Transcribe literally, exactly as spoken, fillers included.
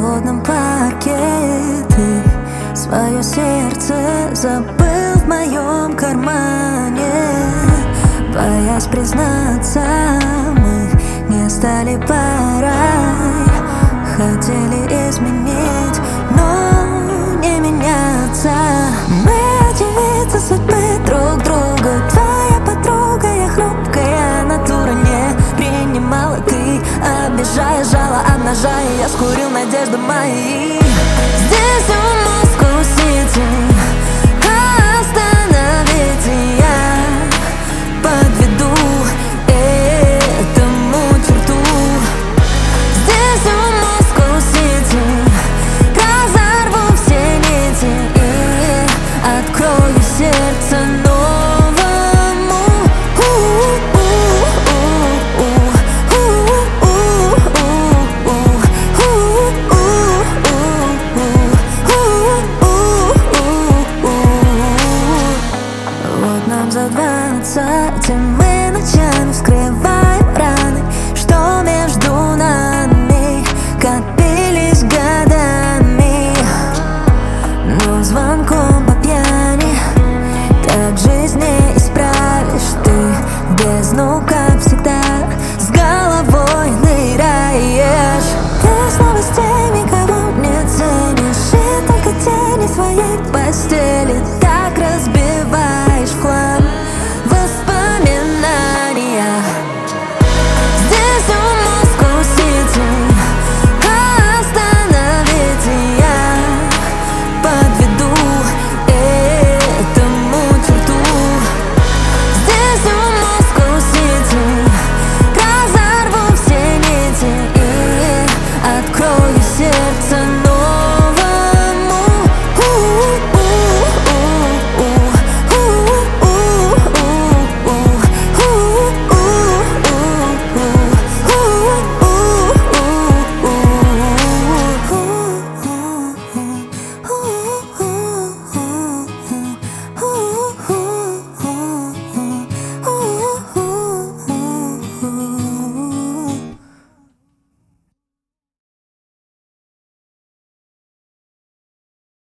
холодном парке. Ты свое сердце забыл в моем кармане. Боясь признаться, мы не стали парой. Хотели изменить, но не меняться. Мы очевидцы судьбы друг друга. Твоя подруга, я хрупкая натура. Не принимала ты, обижая, жала, обнажая. Я скурил надежды мои. Здесь у Москва-Сити остановите, я подведу этому черту. Здесь у Москва-Сити разорву все нити и открою сердце новому. Вот нам за двадцать, и мы ночами вскрываем раны, что между нами копились годами. Но звонком по пьяни так жизнь не исправишь. Ты в бездну, как всегда, с головой ныряешь. Без новостей